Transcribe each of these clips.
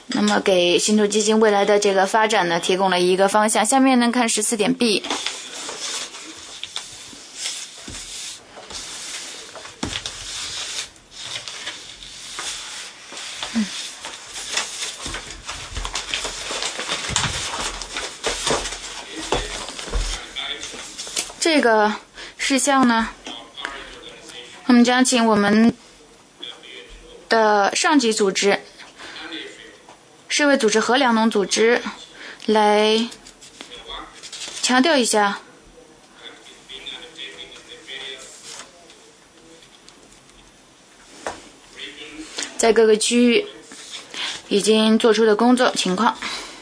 那么给信托基金未来的这个发展呢提供了一个方向。下面呢看14点 B。这个事项呢，我们将请我们的上级组织世卫组织和粮农组织来强调一下在各个区域已经做出的工作情况，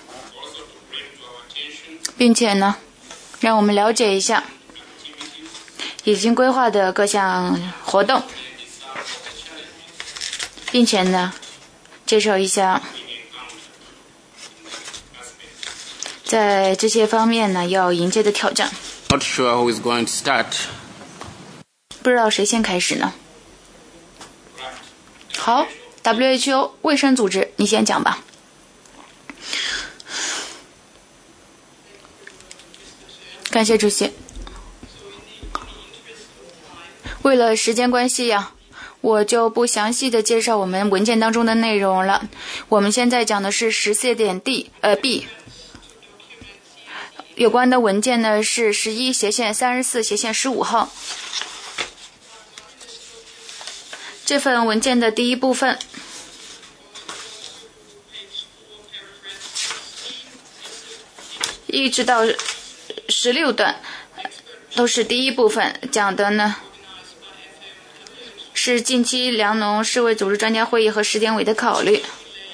并且呢让我们了解一下已经规划的各项活动，并且呢介绍一下在这些方面呢要迎接的挑战。 Not sure who is going to start. 不知道谁先开始呢？好， WHO 卫生组织你先讲吧。感谢主席。为了时间关系呀，我就不详细的介绍我们文件当中的内容了。我们现在讲的是14点 B。有关的文件呢是11/34/15号。这份文件的第一部分一直到16段都是第一部分，讲的呢是近期粮农世卫组织专家会议和时点委的考虑。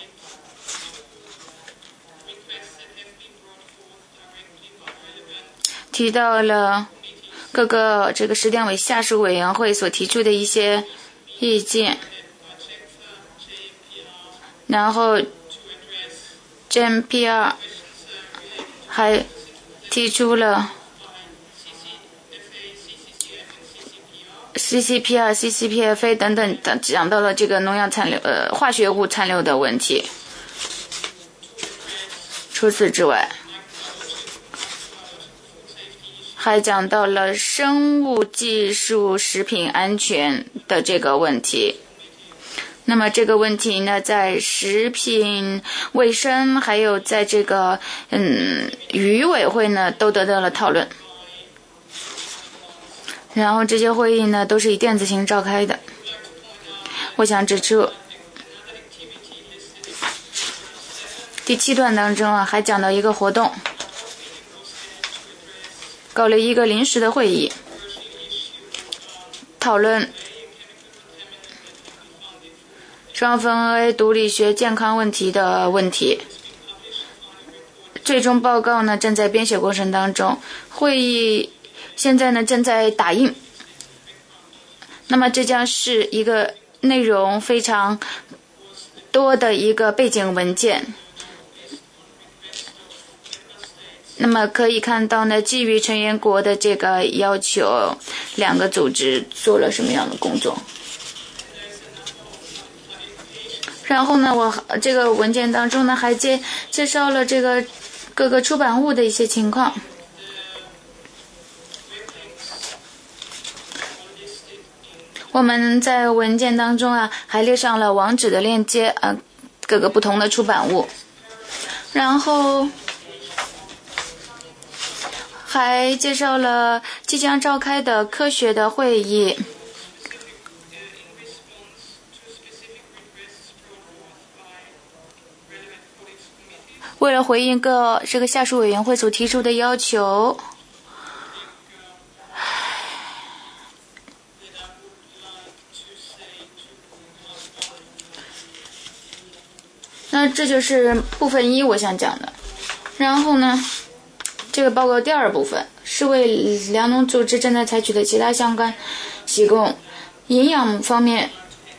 提到了各个这个时点委下属委员会所提出的一些意见，然后 JMPR 还提出了 CCPR、CCPFA 等等，讲到了这个农药残留、化学物残留的问题。除此之外，还讲到了生物技术食品安全的这个问题。那么这个问题呢，在食品卫生还有在这个渔委会呢都得到了讨论。然后这些会议呢都是以电子型召开的。我想指出第7段当中还讲到一个活动，搞了一个临时的会议，讨论双酚 A 毒理学健康问题的问题。最终报告呢正在编写过程当中，会议现在呢正在打印。那么这将是一个内容非常多的一个背景文件。那么可以看到呢，基于成员国的这个要求，两个组织做了什么样的工作。然后呢，我这个文件当中呢还介绍了这个各个出版物的一些情况。我们在文件当中还列上了网址的链接，各个不同的出版物。然后还介绍了即将召开的科学的会议。为了回应这个下属委员会所提出的要求，那这就是部分1我想讲的。然后呢，这个报告第2部分，世卫粮农组织正在采取的其他相关行动。营养方面，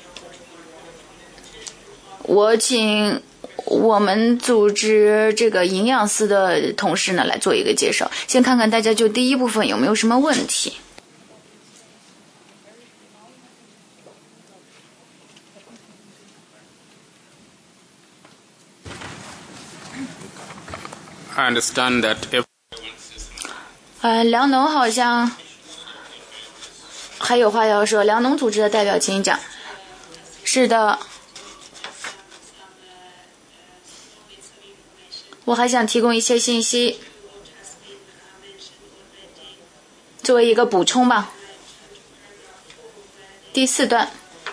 我请我们组织这个营养司的同事呢来做一个介绍。先看看大家就第1部分有没有什么问题。 I understand that if 梁农好像还有话要说，梁农组织的代表请讲。是的，我还想提供一些信息，作为一个补充吧。第4段。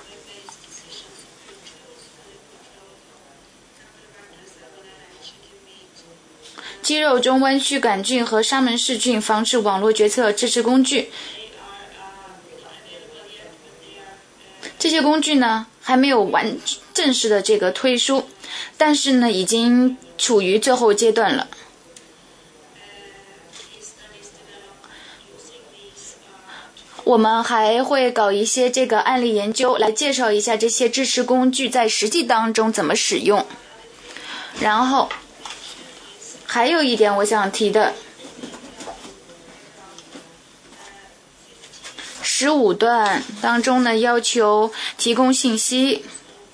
肌肉中弯曲杆菌和沙门氏菌防治网络决策支持工具，这些工具呢还没有正式的这个推出，但是呢已经处于最后阶段了。我们还会搞一些这个案例研究，来介绍一下这些支持工具在实际当中怎么使用。然后还有一点我想提的，15段当中呢要求提供信息，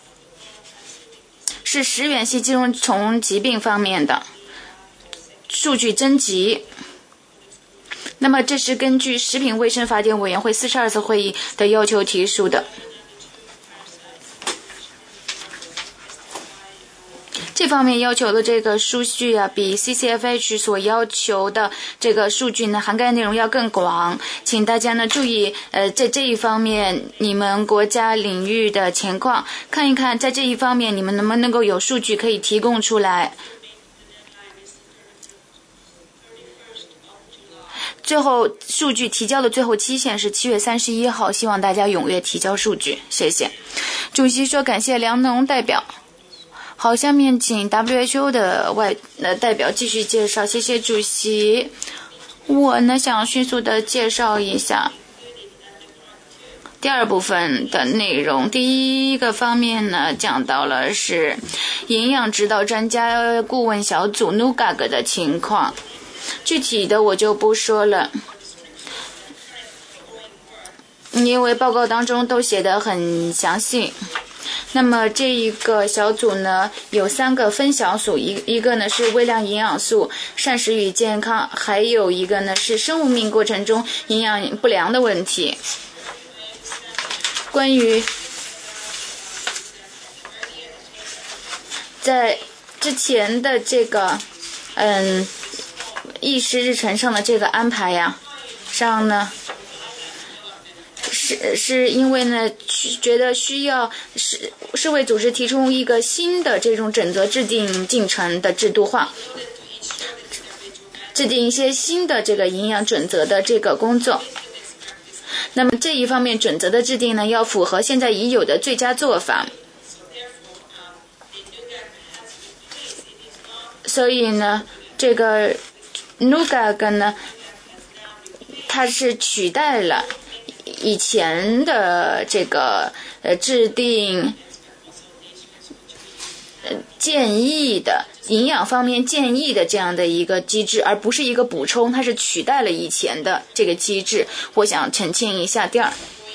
是食源性寄生虫疾病方面的数据征集。那么这是根据食品卫生法典委员会42次会议的要求提出的。这方面要求的这个数据啊，比 CCFH 所要求的这个数据呢，涵盖内容要更广，请大家呢注意，在这一方面你们国家领域的情况，看一看在这一方面你们能不能够有数据可以提供出来。最后数据提交的最后期限是7月31号，希望大家踊跃提交数据，谢谢。主席说感谢梁农代表。好，下面请 WHO 的代表继续介绍，谢谢主席。我呢想迅速的介绍一下第2部分的内容。第一个方面呢，讲到了是营养指导专家顾问小组 NUGAG 的情况，具体的我就不说了，因为报告当中都写得很详细。那么这一个小组呢有3个分小组，一个呢是微量营养素、膳食与健康，还有一个呢是生物命过程中营养不良的问题。关于在之前的这个议事日程上的这个安排呀上呢，是因为呢觉得需要世卫组织提出一个新的这种准则制定进程的制度化，制定一些新的这个营养准则的这个工作。那么这一方面准则的制定呢，要符合现在已有的最佳做法。所以呢，这个 NUGAG 呢，它是取代了以前的这个制定建议的营养方面建议的这样的一个机制，而不是一个补充，它是取代了以前的这个机制。我想澄清一下。第二，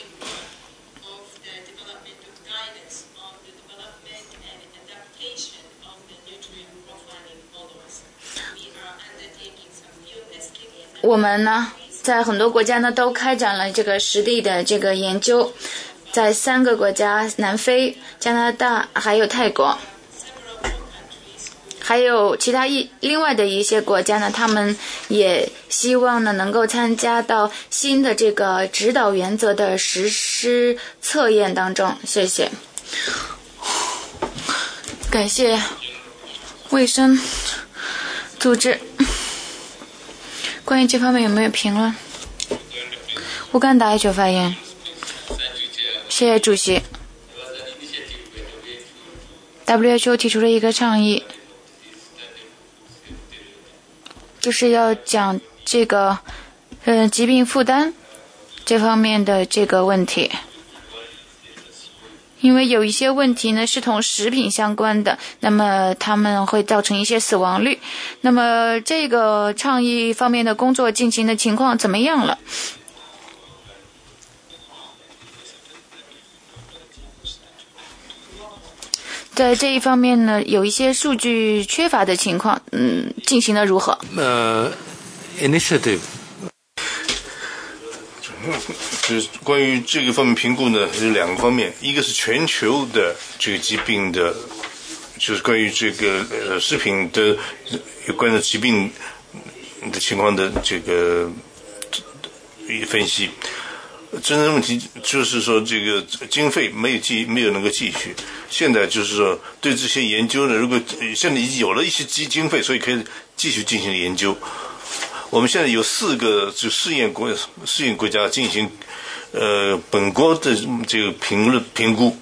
我们呢在很多国家呢都开展了这个实地的这个研究，在3个国家，南非、加拿大还有泰国，还有其他另外的一些国家呢，他们也希望呢能够参加到新的这个指导原则的实施测验当中。谢谢。感谢卫生组织。关于这方面有没有评论？乌干达就发言。谢谢主席。WHO 提出了一个倡议，就是要讲这个疾病负担这方面的这个问题。因为有一些问题呢是同食品相关的，那么它们会造成一些死亡率。那么这个倡议方面的工作进行的情况怎么样了？ 在这一方面呢，有一些数据缺乏的情况，进行的如何 ？Initiative 就是关于这个方面评估呢，有两个方面，一个是全球的这个疾病的，就是关于这个食品的有关的疾病的情况的这个分析。真正问题就是说，这个经费没有能够继续。现在就是说，对这些研究呢，如果现在已经有了一些经费，所以可以继续进行研究。我们现在有4个就试验国家进行本国的这个评估。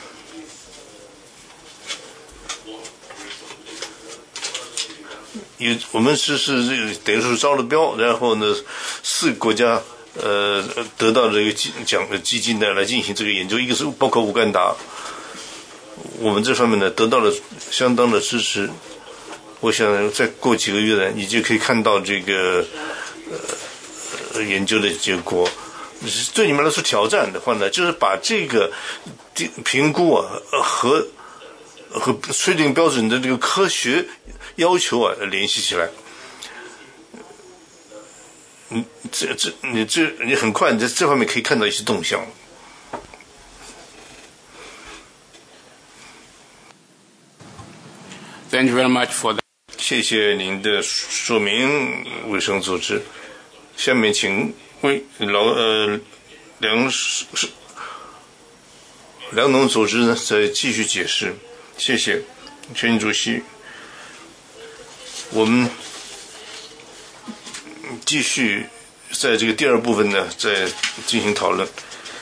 我们是等于说是招了标，然后呢4个国家得到这个基金呢来进行这个研究，一个是包括乌干达，我们这方面呢得到了相当的支持。我想再过几个月呢，你就可以看到这个研究的结果。对你们来说挑战的话呢，就是把这个评估啊和确定标准的这个科学要求啊联系起来。你很快你在这方面可以看到一些动向。 Thank you very much for that. 谢谢您的说明，卫生组织。下面请粮农组织呢再继续解释。谢谢，全主席。我们继续在这个第2部分呢再进行讨论。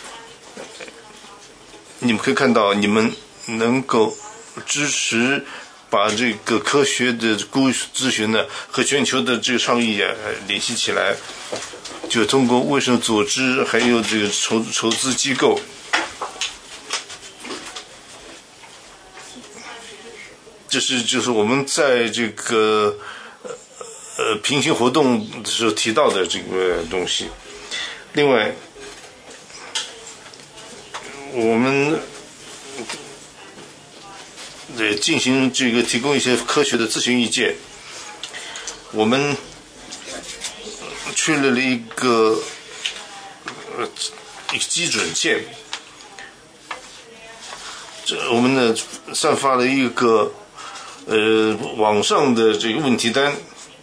你们可以看到，你们能够支持把这个科学的咨询呢和全球的这个倡议啊联系起来，就通过卫生组织还有这个筹资机构，就是我们在这个平行活动的时候提到的这个东西。另外，我们进行这个提供一些科学的咨询意见。我们确立了一个基准线，我们呢散发了一个网上的这个问题单，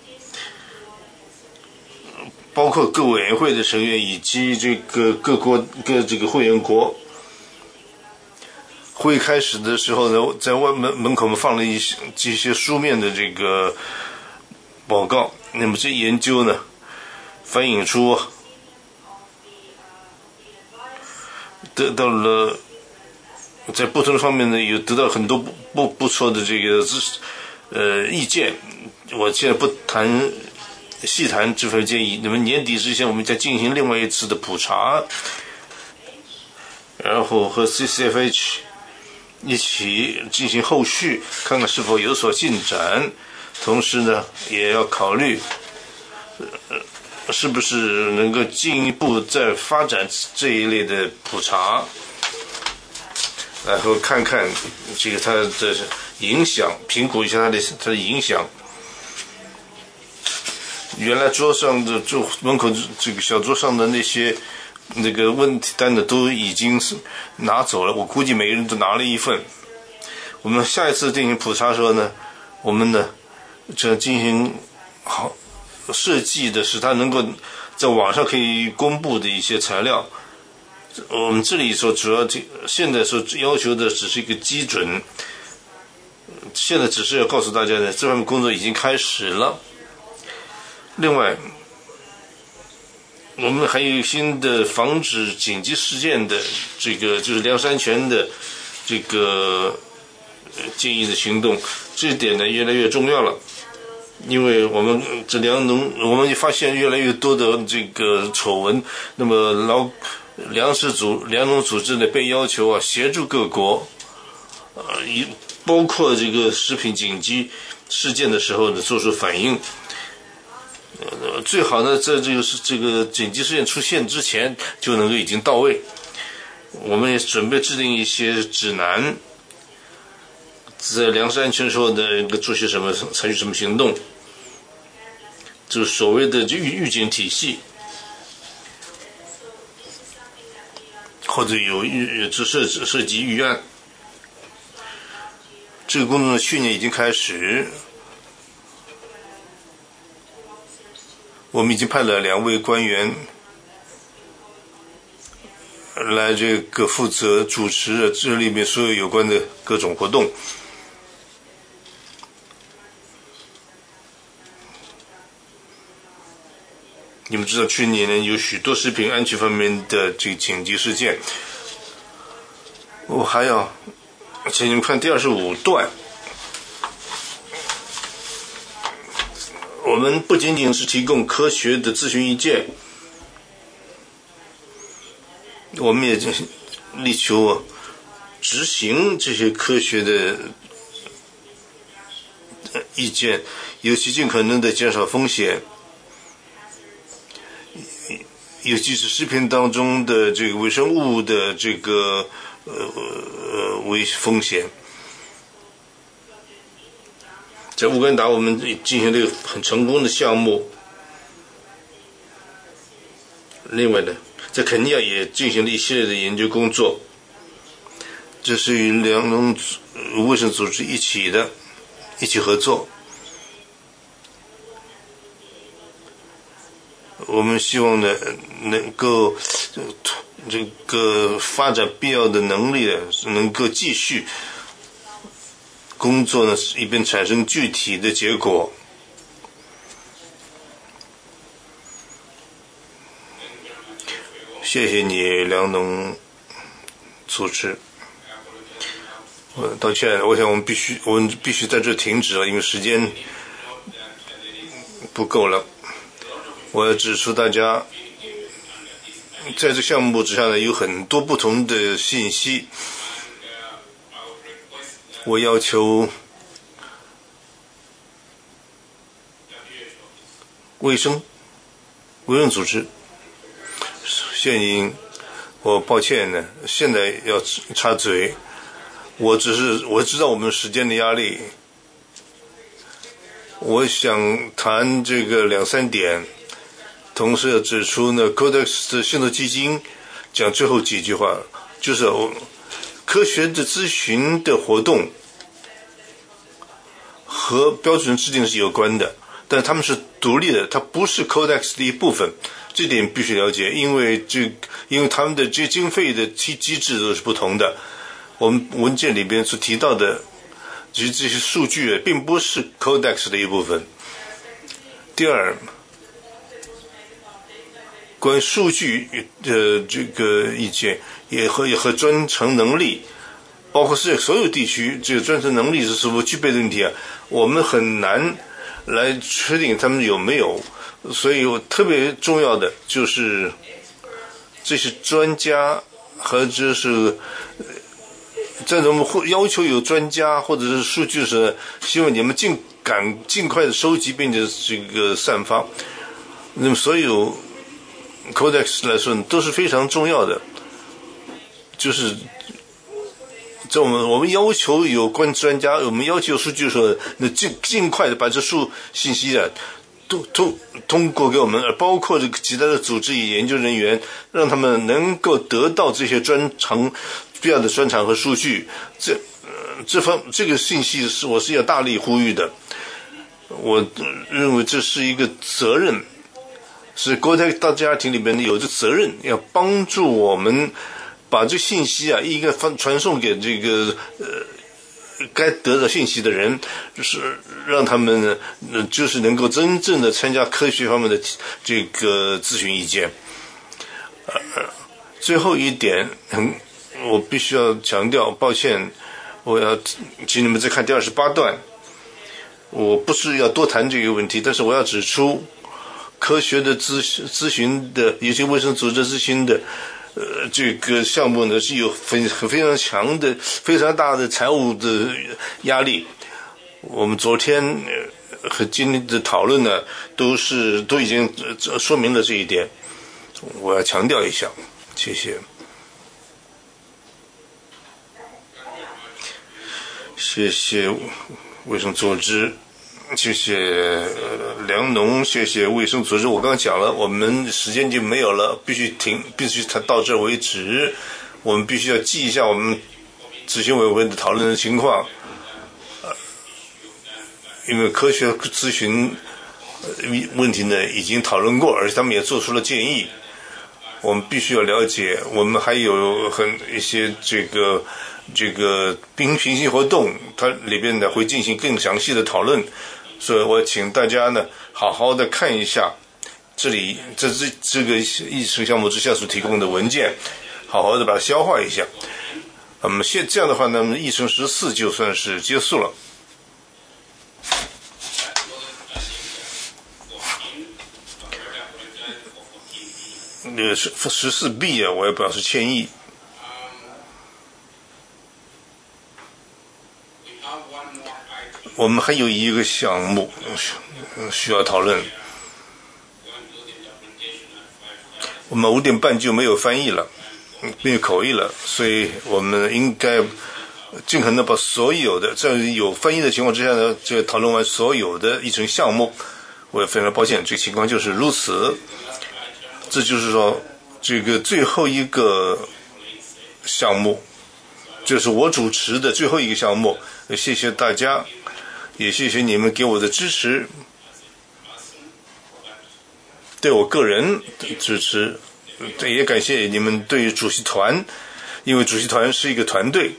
包括各委员会的成员以及这个各这个会员国。会议开始的时候呢，在门口我们放了一些书面的这个报告。那么这研究呢，反映出得到了在不同的方面呢，有得到很多不错的这个意见。我现在不细谈这份建议。那么年底之前，我们再进行另外一次的普查，然后和 CCFH 一起进行后续，看看是否有所进展。同时呢，也要考虑是不是能够进一步再发展这一类的普查，然后看看这个它的影响，评估一下它的影响。原来桌上的门口这个小桌上的那个问题单的都已经拿走了，我估计每个人都拿了一份。我们下一次进行普查的时候呢，我们呢这进行好设计的是它能够在网上可以公布的一些材料。我们这里说主要现在所要求的只是一个基准，现在只是要告诉大家呢，这方面工作已经开始了。另外，我们还有新的防止紧急事件的这个就是粮食安全的这个建议的行动，这一点呢越来越重要了。因为我们这我们发现越来越多的这个丑闻，那么粮农组织呢被要求协助各国，包括这个食品紧急事件的时候呢做出反应。最好呢，在这个紧急事件出现之前就能够已经到位。我们也准备制定一些指南， 在粮食安全时候的做些什么，采取什么行动，就是所谓的预警体系，或者有涉及预案。这个工作呢，去年已经开始，我们已经派了2位官员来这个负责主持这里面所有有关的各种活动。你们知道去年呢有许多食品安全方面的这个紧急事件。我还要请你们看第25段，我们不仅仅是提供科学的咨询意见，我们也力求执行这些科学的意见，尤其尽可能的减少风险，尤其是食品当中的这个微生物的这个风险。在乌干达我们进行了一个很成功的项目，另外呢在肯尼亚也进行了一系列的研究工作，这是与粮农卫生组织一起合作。我们希望呢能够这个发展必要的能力，能够继续工作呢，以便产生具体的结果。谢谢你，粮农组织。我道歉，我想我们必须在这停止了，因为时间不够了。我要指出大家，在这项目之下呢，有很多不同的信息。我要求卫生组织，我抱歉呢，现在要插嘴。我知道我们时间的压力，我想谈这个2-3点，同时要指出呢 Codex 的信托基金讲最后几句话，就是科学的咨询的活动和标准制定是有关的，但他们是独立的，它不是 Codex 的一部分，这点必须了解，因为他们的这经费的机制都是不同的。我们文件里边所提到的其实这些数据并不是 Codex 的一部分。第二，关于数据的这个意见也和专程能力，包括是所有地区这个专程能力是否具备的问题我们很难来确定他们有没有。所以特别重要的就是这些专家和就是在我们要求有专家或者是数据时，希望你们尽快的收集并且这个散发。那么所有 Codex 来说都是非常重要的，就是在我们要求有关专家，我们要求有数据的时候，那尽快的把这信息都通过给我们，包括这个其他的组织与研究人员，让他们能够得到这些必要的专长和数据。这个信息我是要大力呼吁的。我认为这是一个责任，是国家大家庭里面有着责任，要帮助我们把这信息应该传送给这个该得到信息的人，就是让他们就是能够真正的参加科学方面的这个咨询意见。最后一点我必须要强调，抱歉，我要请你们再看第28段。我不是要多谈这个问题，但是我要指出科学的咨询的，有些卫生组织咨询的这个项目呢是有非常强的非常大的财务的压力。我们昨天和今天的讨论呢都已经说明了这一点，我要强调一下。谢谢。 谢谢卫生组织，谢谢粮农，谢谢卫生组织。我刚刚讲了，我们时间就没有了，必须停，必须到这为止。我们必须要记一下我们执行委员会的讨论的情况，因为科学咨询问题呢已经讨论过，而且他们也做出了建议。我们必须要了解，我们还有一些这个平行活动，它里边呢会进行更详细的讨论，所以我请大家呢好好的看一下这里这个议程项目之下所提供的文件，好好的把它消化一下。这样的话呢，议程14就算是结束了。14B 啊，我也表示歉意。我们还有一个项目需要讨论。我们5点半就没有翻译了，没有口译了，所以我们应该尽可能把所有的在有翻译的情况之下呢，就讨论完所有的议程项目。我也非常抱歉，这个情况就是如此。这就是说，这个最后一个项目，就是我主持的最后一个项目。谢谢大家，也谢谢你们给我的支持，对我个人的支持，也感谢你们对于主席团，因为主席团是一个团队。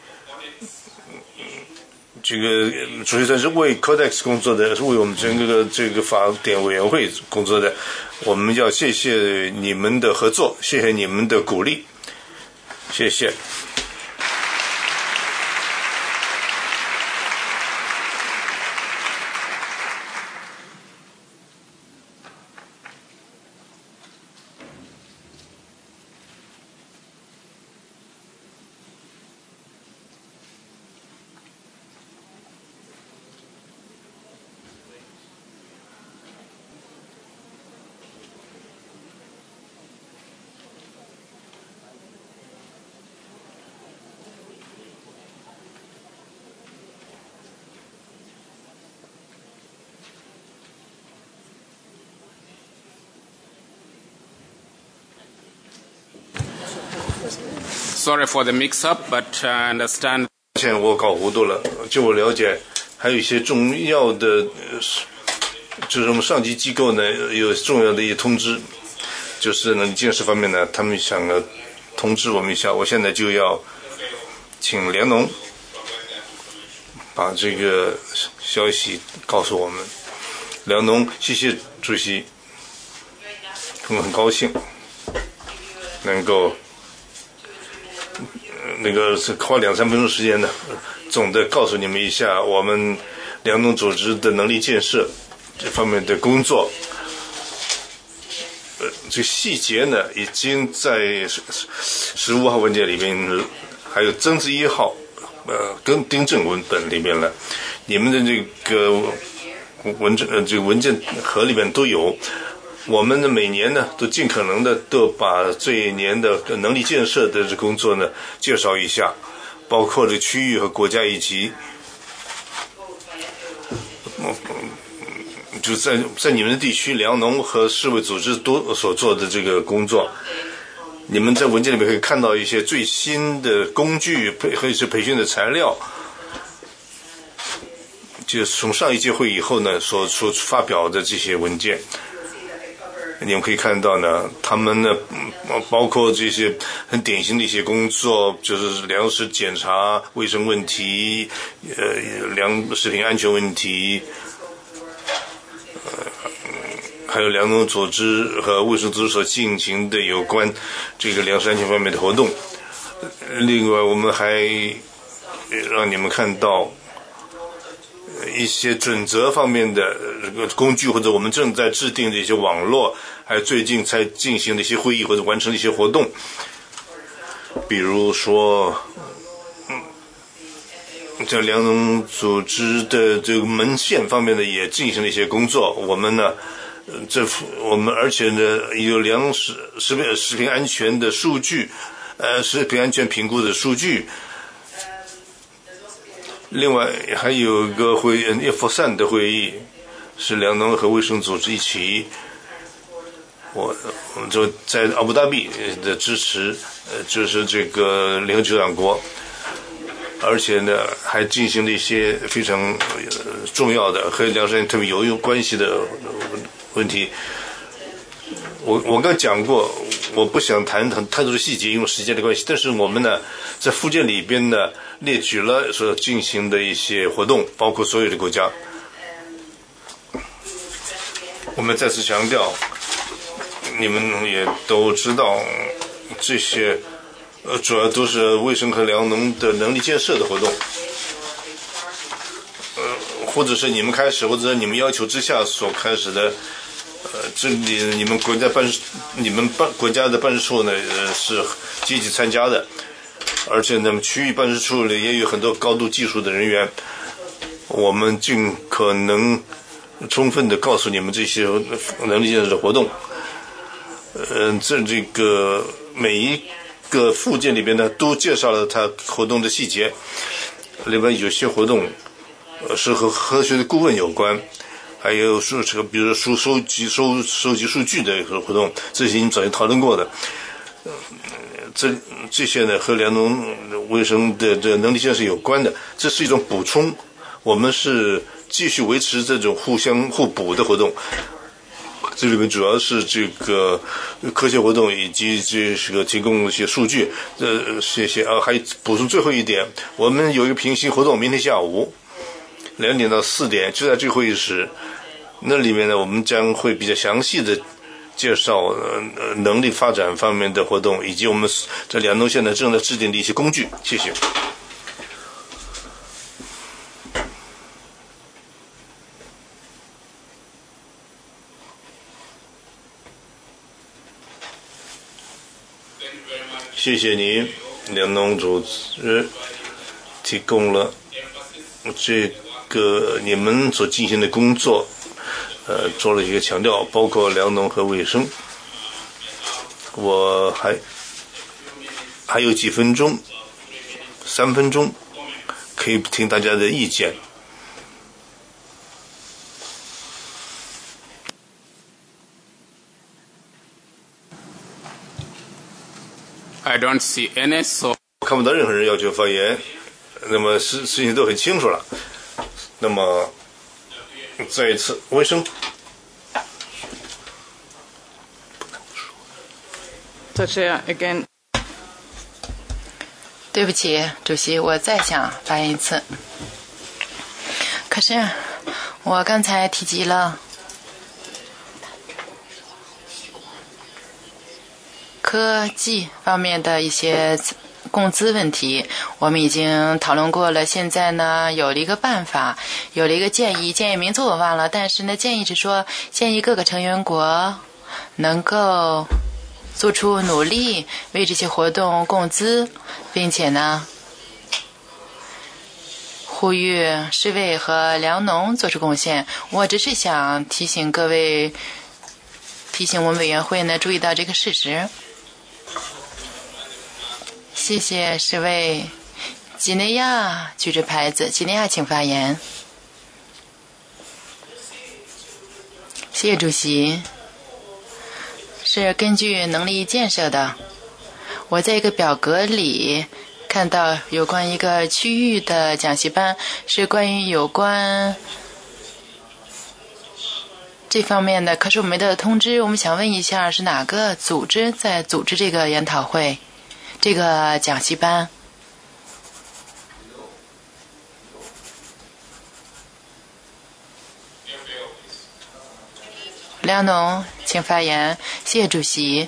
这个主席团是为 Codex 工作的，是为我们整个这个法典委员会工作的。我们要谢谢你们的合作，谢谢你们的鼓励，谢谢。 Sorry for the mix-up, but I understand. 抱歉，我搞糊涂了。就我了解，还有一些重要的，就是我们上级机构呢有重要的一些通知，就是呢建设方面呢，他们想通知我们一下。我现在就要请梁农把这个消息告诉我们。梁农，谢谢主席，我们很高兴能够。是花2-3分钟时间呢，总的告诉你们一下我们粮农组织的能力建设这方面的工作。这细节呢，已经在15号文件里面，还有增字1号，跟订正文本里面了。你们的这个这个文件盒里面都有。我们呢每年呢都尽可能的都把这一年的能力建设的这工作呢介绍一下，包括这区域和国家一级。就在你们的地区，粮农和世卫组织都所做的这个工作，你们在文件里面可以看到一些最新的工具和一些培训的材料。就从上一届会以后呢所发表的这些文件。你们可以看到呢，他们呢，包括这些很典型的一些工作，就是粮食检查、卫生问题，食品安全问题，还有粮农组织和卫生组织所进行的有关这个粮食安全方面的活动。另外，我们还让你们看到一些准则方面的工具，或者我们正在制定的一些网络，还有最近才进行的一些会议或者完成的一些活动。比如说在粮农组织的这个门线方面呢也进行了一些工作。我们呢而且呢有食品安全的数据，食品安全评估的数据， 另外还有一个F3的会议，是粮农和卫生组织一起，我们就在阿布达比的支持，就是这个联合酋长国，而且呢还进行了一些非常重要的和粮食特别有关系的问题。我刚讲过，我不想谈太多的细节，因为时间的关系。但是我们呢，在附件里边呢列举了所进行的一些活动，包括所有的国家。我们再次强调，你们也都知道，这些主要都是卫生和粮农的能力建设的活动，或者是你们开始，或者是你们要求之下所开始的。这里你们国家的办事处呢是积极参加的，而且呢区域办事处里也有很多高度技术的人员，我们尽可能充分的告诉你们这些能力建设的活动。这个每一个附件里边呢都介绍了它活动的细节，另外有些活动是和科学的顾问有关。还有比如说收集数据的活动，这些已经早就讨论过的。这些呢和粮农卫生的能力建设有关的，这是一种补充。我们是继续维持这种互相互补的活动。这里面主要是这个科学活动以及这个提供一些数据。谢谢啊，还补充最后一点，我们有一个平行活动，明天下午2点到4点，就在这个会议室。那里面呢，我们将会比较详细的介绍能力发展方面的活动，以及我们在粮农现在正在制定的一些工具。谢谢。谢谢你，粮农组织提供了这个你们所进行的工作，做了一个强调，包括粮农和卫生。我还有几分钟，3分钟，可以听大家的意见。 I don't see any, so 看不到任何人要求发言，那么事情都很清楚了。那么再一次卫生。 Again. 对不起，主席，我再想发言一次。可是我刚才提及了科技方面的一些工资问题，我们已经讨论过了。现在呢，有了一个办法，有了一个建议名字我忘了，但是呢，建议是说，建议各个成员国能够做出努力，为这些活动供资，并且呢，呼吁世卫和粮农做出贡献。我只是想提醒各位，提醒我们委员会呢，注意到这个事实。谢谢世卫。几内亚举着牌子，几内亚请发言。谢谢主席。是根据能力建设的。我在一个表格里看到有关一个区域的讲习班，是关于有关这方面的，可是我没得通知。我们想问一下，是哪个组织在组织这个研讨会，这个讲习班？梁农，请发言。谢谢主席。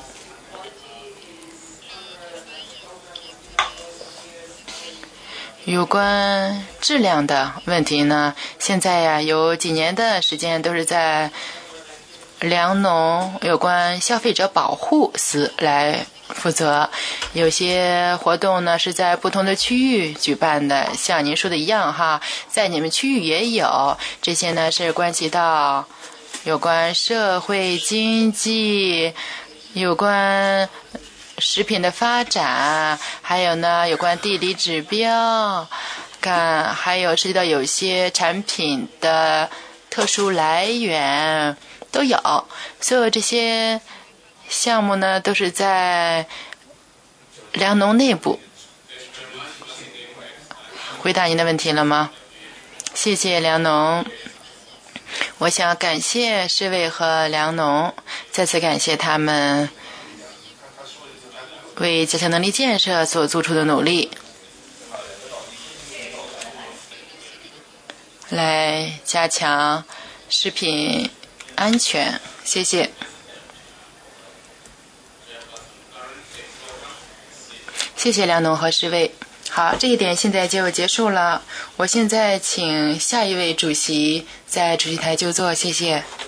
有关质量的问题呢，现在呀有几年的时间都是在粮农有关消费者保护司来负责，有些活动呢是在不同的区域举办的，像您说的一样哈，在你们区域也有，这些呢是关系到有关社会经济，有关食品的发展，还有呢有关地理指标， 感，还有涉及到有些产品的特殊来源都有。所有这些项目呢，都是在粮农内部。回答您的问题了吗？谢谢粮农。我想感谢世卫和粮农，再次感谢他们为加强能力建设所做出的努力，来加强食品安全。谢谢。谢谢粮农和世卫。好，这一点现在就结束了。我现在请下一位主席在主席台就坐，谢谢。